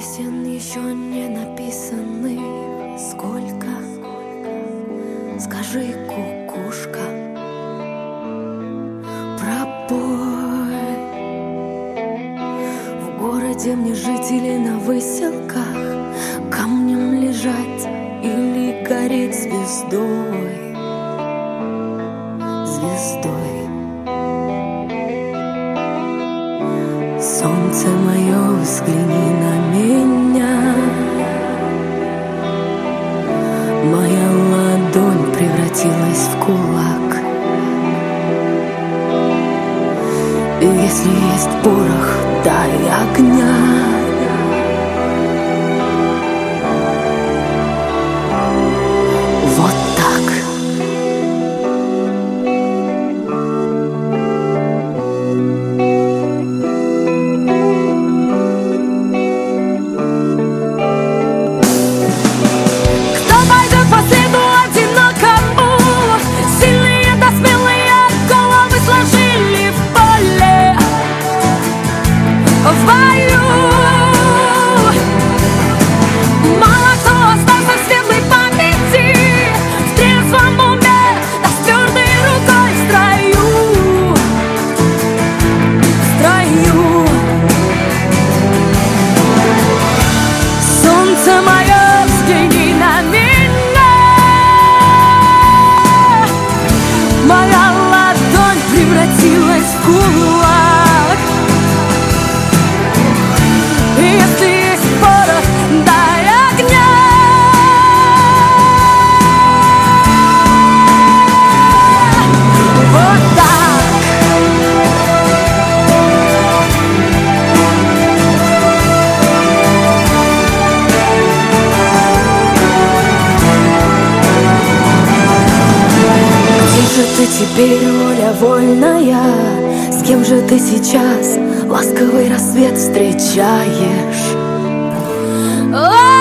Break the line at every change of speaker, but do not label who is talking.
Песен еще не написаны сколько. Скажи, кукушка, пробой. В городе мне жить или на выселках, камнем лежать или гореть звездой. Звездой. Солнце мое, взгляни на меня. Моя ладонь превратилась в кулак. И если есть порох, дай огня. Вот так.
В бою мало кто остался в светлой памяти, в трезвом уме, да с твердой рукой в строю. В строю. Солнце мое, взгляни на меня. Моя ладонь превратилась в кулак. Если есть порох, дай огня. Вот так.
Где же ты теперь, воля вольная? С кем же ты сейчас ласковый рассвет встречаешь?